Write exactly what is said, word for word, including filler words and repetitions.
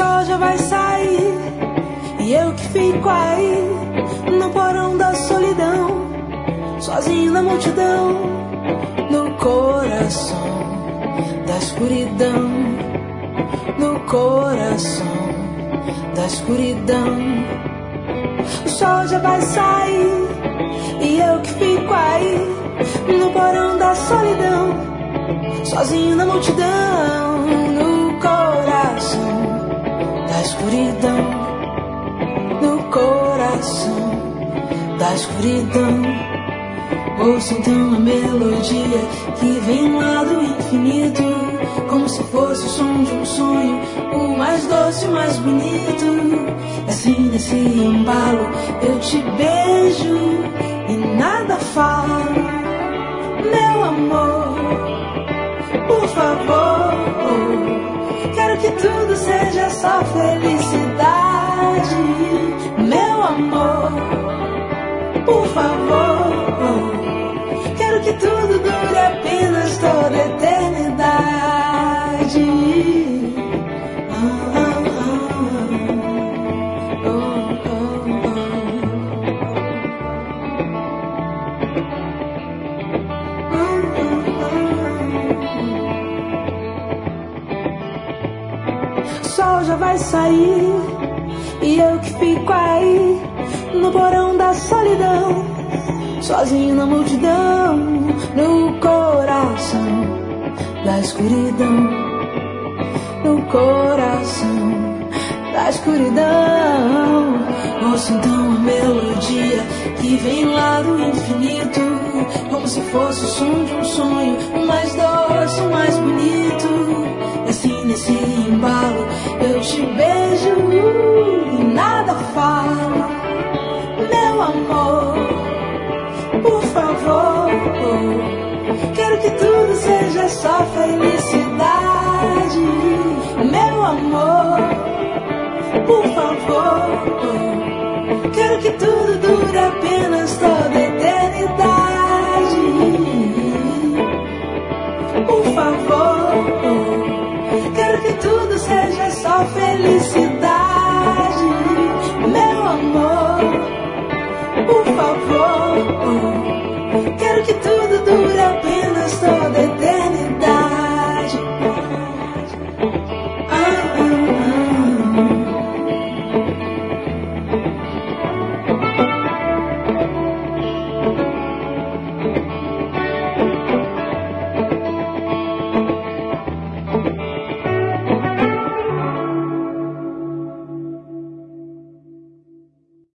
sol já vai sair e eu que fico aí no porão da solidão, sozinho na multidão, no coração da escuridão, no coração da escuridão. O sol já vai sair e eu que fico aí no porão da solidão, sozinho na multidão, no coração da escuridão, no coração da escuridão. Ouço então a melodia que vem lá do infinito, como se fosse o som de um sonho, o mais doce, o mais bonito. Assim nesse embalo eu te beijo e nada falo, meu amor, por favor. Quero que tudo seja só felicidade, meu amor, por favor. Quero que tudo dure apenas toda a eternidade. Ah, ah, ah. Oh, oh, oh. O sol já vai sair e eu que fico aí no porão da solidão, sozinho na multidão, no coração da escuridão, no coração da escuridão. Ouço então a melodia que vem lá do infinito, como se fosse o som de um sonho, o mais doce, o mais bonito. E assim nesse embalo eu te beijo e nada falo, meu amor, por favor. Quero que tudo seja só felicidade, meu amor, por favor. Quero que tudo dure apenas toda a eternidade, por favor.